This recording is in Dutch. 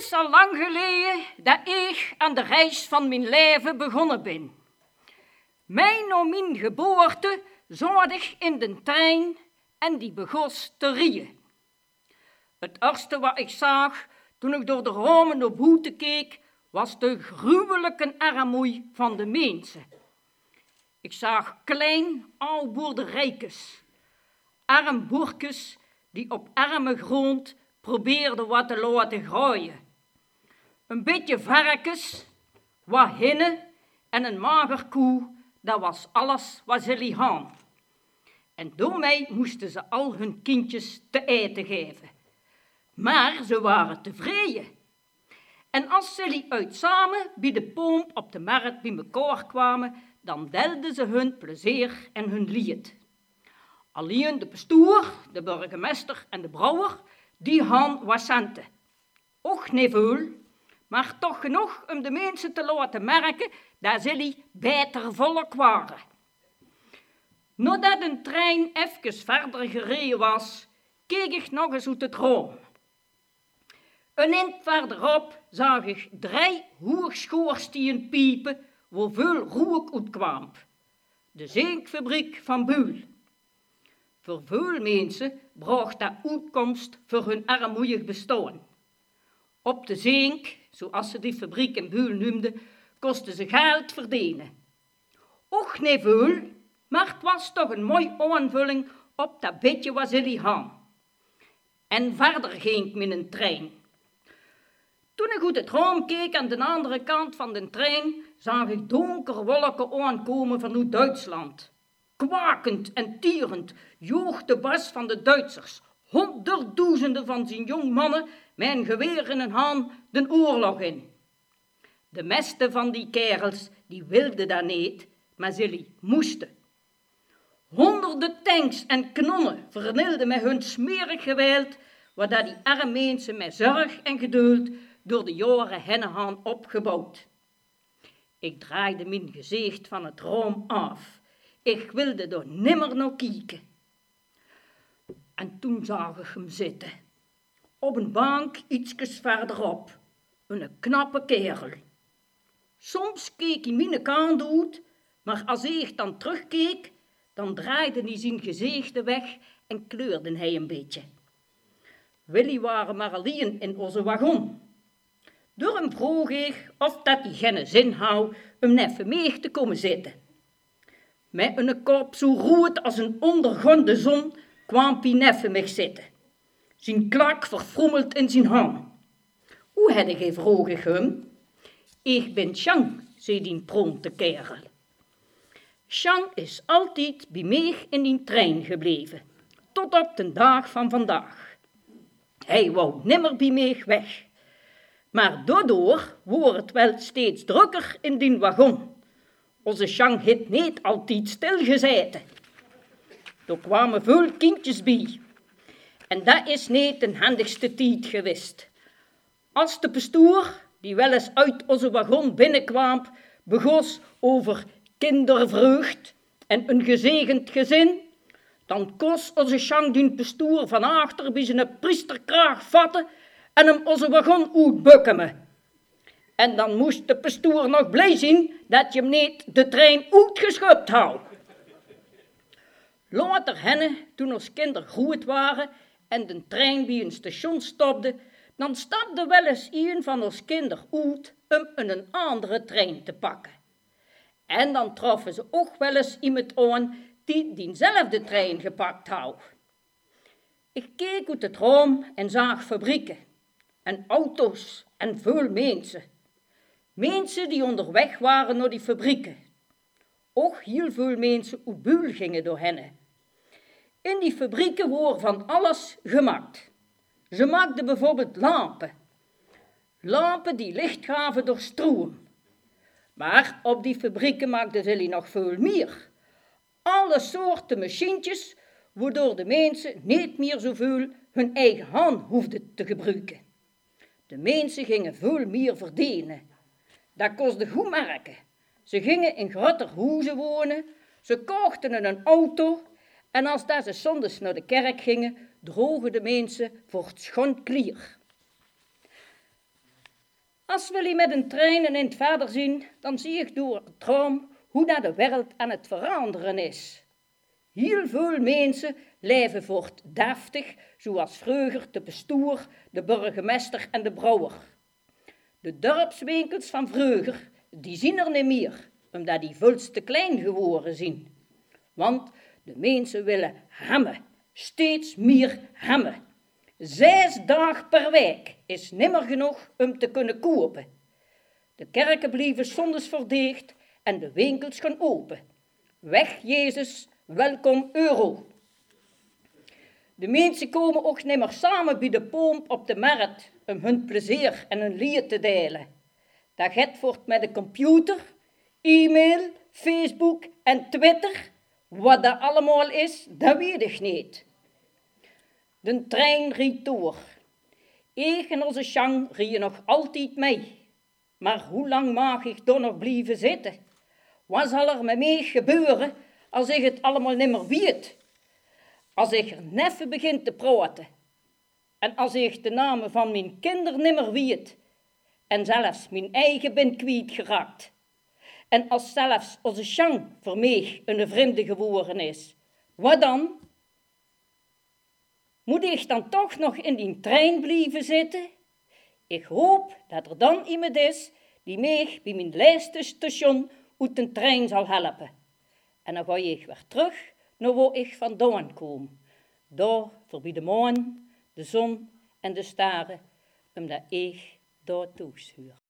is al lang geleden dat ik aan de reis van mijn leven begonnen ben. Mijn mijn geboorte zat ik in de trein en die begon te rieën. Het eerste wat ik zag toen ik door de ramen op buiten keek, was de gruwelijke armoei van de mensen. Ik zag klein oude boerderijkes, arme boerkes die op arme grond probeerden wat te laten groeien. Een beetje varkens, wat hinnen en een mager koe, dat was alles wat ze hadden. En door mij moesten ze al hun kindjes te eten geven. Maar ze waren tevreden. En als ze uit samen bij de pomp op de markt bij elkaar kwamen, dan deelden ze hun plezier en hun lied. Alleen de pastoor, de burgemeester en de brouwer, die hadden wat centen. Och niet veel, maar toch genoeg om de mensen te laten merken dat ze beter volk waren. Nadat de trein even verder gereden was, keek ik nog eens uit het raam. Een eind verderop zag ik 3 hoogschoorsteen piepen waar veel rook uitkwam. De zinkfabriek van Buul. Voor veel mensen bracht dat uitkomst voor hun armoedig bestaan. Op de zink, zoals ze die fabriek in Buul noemden, kostten ze geld verdienen. Och niet veel, maar het was toch een mooie aanvulling op dat beetje wat ze hadden. En verder ging ik met een trein. Toen ik uit het raam keek aan de andere kant van de trein, zag ik donkere wolken aankomen vanuit Duitsland. Kwakend en tierend joeg de bas van de Duitsers, honderdduizenden van zijn jong mannen met een geweer in hun hand de oorlog in. De meeste van die kerels die wilden dat niet, maar ze moesten. Honderden tanks en kanonnen vernielden met hun smerig geweld, wat die arme mensen met zorg en geduld door de jaren heen hadden opgebouwd. Ik draaide mijn gezicht van het raam af. Ik wilde er nimmer naar kijken. En toen zag ik hem zitten. Op een bank ietsjes verderop. Een knappe kerel. Soms keek hij mijn kant uit, maar als ik dan terugkeek, dan draaide hij zijn gezicht weg en kleurde hij een beetje. Willy waren maar alleen in onze wagon. Door hem vroeg ik of dat hij geen zin had om even mee te komen zitten. Met een kop zo rood als een ondergaande zon kwam hij neffen mij zitten. Zijn klak verfrommeld in zijn hand. Hoe had ik vroeg ik hem? Ik ben Jean, zei die pronte kerel. Jean is altijd bij mij in die trein gebleven, tot op de dag van vandaag. Hij wou nimmer bij mij weg. Maar daardoor wordt het wel steeds drukker in die wagon. Onze Jean heeft niet altijd stilgezeten. Er kwamen veel kindjes bij. En dat is niet de handigste tijd geweest. Als de pastoor, die wel eens uit onze wagon binnenkwam, begon over kindervreugd en een gezegend gezin, dan kost onze Jean die pastoor van achter bij zijn priesterkraag vatten en hem onze wagon uitbukken. En dan moest de pastoor nog blij zijn dat je hem niet de trein uitgeschupt had. Later henne, toen ons kinderen groot waren en de trein bij een station stopte, dan stapte wel eens een van ons kinderen uit om een andere trein te pakken. En dan troffen ze ook wel eens iemand aan die diezelfde trein gepakt had. Ik keek uit het raam en zag fabrieken en auto's en veel mensen. Mensen die onderweg waren naar die fabrieken. Ook heel veel mensen uit Buul gingen door hen. In die fabrieken wordt van alles gemaakt. Ze maakten bijvoorbeeld lampen. Lampen die licht gaven door stroom. Maar op die fabrieken maakten ze nog veel meer. Alle soorten machientjes, waardoor de mensen niet meer zoveel hun eigen hand hoefden te gebruiken. De mensen gingen veel meer verdienen. Dat kostte goed merken. Ze gingen in groter huizen wonen, ze kochten een auto en als dat ze zondags naar de kerk gingen, droegen de mensen voor het schoon klier. Als we met een trein in het verder zien, dan zie ik door het raam hoe dat de wereld aan het veranderen is. Heel veel mensen leven voortdeftig, zoals vroeger de bestuur, de burgemeester en de brouwer. De dorpswinkels van vroeger, die zien er niet meer, omdat die veel te klein geworden zijn. Want de mensen willen hammen, steeds meer hammen. 6 dagen per week is nimmer genoeg om te kunnen kopen. De kerken blijven zondags verdicht en de winkels gaan open. Weg Jezus, welkom euro. De mensen komen ook nimmer samen bij de pomp op de markt om hun plezier en hun lied te delen. Dat gaat voort met de computer, e-mail, Facebook en Twitter. Wat dat allemaal is, dat weet ik niet. De trein rijdt door. Ik en onze Jean rijden nog altijd mee. Maar hoe lang mag ik dan nog blijven zitten? Wat zal er met mij gebeuren als ik het allemaal niet meer weet? Als ik er neffen begin te praten. En als ik de namen van mijn kinderen niet meer weet. En zelfs mijn eigen ben kwijtgeraakt. En als zelfs onze Jean voor mij een vreemde geworden is. Wat dan? Moet ik dan toch nog in die trein blijven zitten? Ik hoop dat er dan iemand is die mij bij mijn laatste station uit de trein zal helpen. En dan ga ik weer terug naar waar ik vandaan kom. Daar voorbij de maan, de zon en de sterren, omdat ik daar thuis hoor.